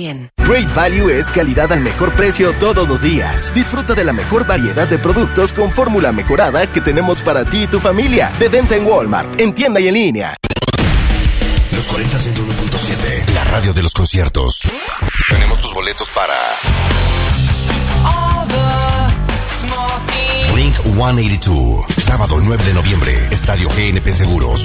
bien. Great Value es calidad al mejor precio todos los días. Disfruta de la mejor variedad de productos con fórmula mejorada que tenemos para ti y tu familia. De venta en Walmart, en tienda y en línea. Los 40 101.7, la radio de los conciertos. Tenemos tus boletos para Blink 182, sábado 9 de noviembre, Estadio GNP Seguros.